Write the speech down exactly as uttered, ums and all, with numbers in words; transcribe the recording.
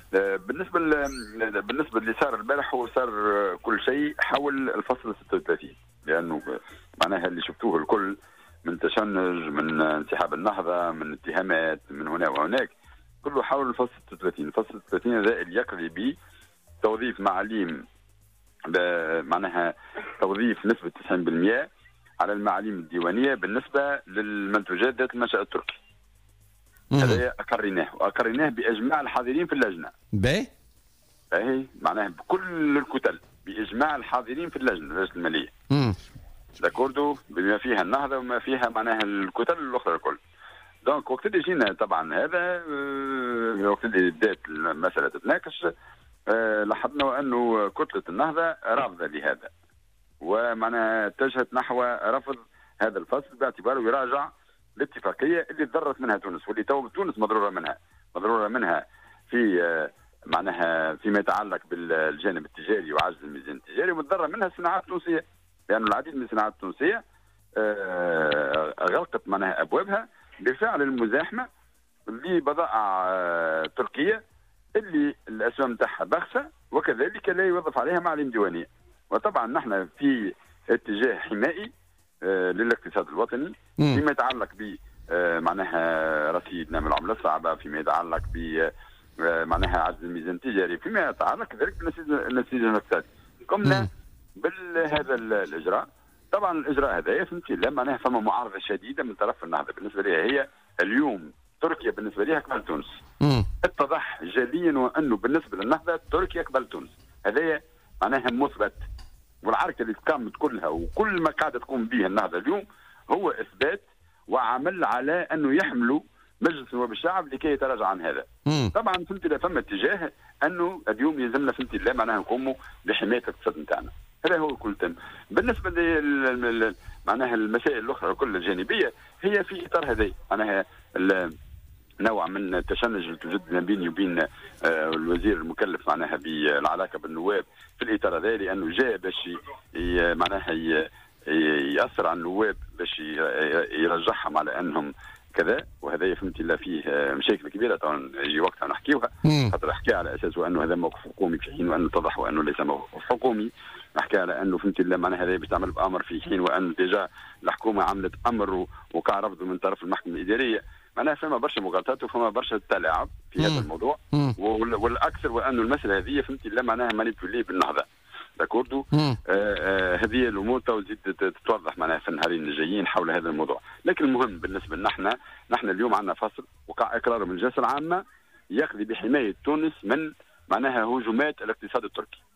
بالنسبه بالنسبه اللي صار البارح، هو صار كل شيء حول الفصل ستة وثلاثين، لانه معناها اللي شفتوه الكل من تشنج، من انسحاب النهضه، من اتهامات من هنا وهناك، كله حول الفصل ستة وثلاثين. الفصل ستة وثلاثين هذا اللي يقضي به توظيف معاليم، معناها توظيف نسبه تسعين بالمئة على المعاليم الديوانيه بالنسبه للمنتوجات ذات المنشأ التركي. هذا اقريناه واقريناه باجماع الحاضرين في اللجنه. باهي؟ باهي معناها بكل الكتل، باجماع الحاضرين في اللجنه، اللجنه الماليه. امم داكوردو، بما فيها النهضه وما فيها معناها الكتل الاخرى الكل. دونك وقت اللي جينا طبعا هذا وقت اللي بدات المساله تتناقش، لاحظنا انه كتله النهضه رافضه لهذا، ومعناها اتجهت نحو رفض هذا الفصل باعتباره يراجع الاتفاقيه اللي تضررت منها تونس، واللي تو تونس مضروره منها، مضروره منها في معناها فيما يتعلق بالجانب التجاري وعجز الميزان التجاري، ومتضرره منها الصناعات التونسيه، لأن يعني العديد من الصناعات التونسيه غلقت معناها ابوابها بفعل المزاحمه لبضائع تركيه اللي الاسهم تاعها بخسه، وكذلك لا يوظف عليها معالم ديوانيه. وطبعا نحن في اتجاه حمائي للاقتصاد الوطني فيما يتعلق ب معناها رصيد نعم العمله الصعبه، فيما يتعلق ب معناها عجز الميزان التجاري، فيما يتعلق كذلك بالنسيج الاقتصادي. قمنا بهذا الاجراء. طبعا الاجراء هذا فهمتي لا معناها فما معارضه شديده من طرف النهضه. بالنسبه لها هي اليوم تركيا بالنسبه لها قبل تونس. اتضح جليا وانه بالنسبه للنهضه تركيا قبل تونس، هذا معناها مثبت. والعركه اللي قامت كلها وكل ما قاعده تقوم به النهضه اليوم هو اثبات وعمل على انه يحملوا مجلس نواب الشعب لكي يتراجع عن هذا. مم. طبعا فهمت لا فما اتجاه انه اليوم يلزمنا فهمت لا معناها نقوموا بحمايه الاقتصاد نتاعنا. هذا هو كل تم. بالنسبه ل معناها المسائل الاخرى كل الجانبيه هي في اطار هذا معناها نوع من التشنج اللي توجد ما بيني وبين الوزير المكلف معناها بالعلاقه بالنواب في الاطار هذا، لانه جاء باش معناها ياثر على النواب باش يرجعهم على انهم كذا، وهذا فهمت الله فيه مشاكل كبيره. طبعا يجي وقتها نحكيوها، خاطر نحكي على اساس انه هذا موقف حكومي في حين وانه اتضح وانه ليس موقف حكومي. نحكي على انه فهمت الله معناها هذا باش تعمل بامر في حين وان ديجا الحكومه عملت امر وقع رفض من طرف المحكمه الاداريه. معناها فما برشا مغالطات وفما برشا تلاعب في هذا الموضوع، والاكثر وانه المساله هذه فهمت الله معناها مانيبيولي بالنهضه. داكوردو آه آه هذه الامور تو تزيد تتوضح معناها في النهارين الجايين حول هذا الموضوع. لكن المهم بالنسبه لنا نحن اليوم عندنا فصل وقع اقرار من الجلسه العامه يقضي بحمايه تونس من معناها هجومات الاقتصاد التركي.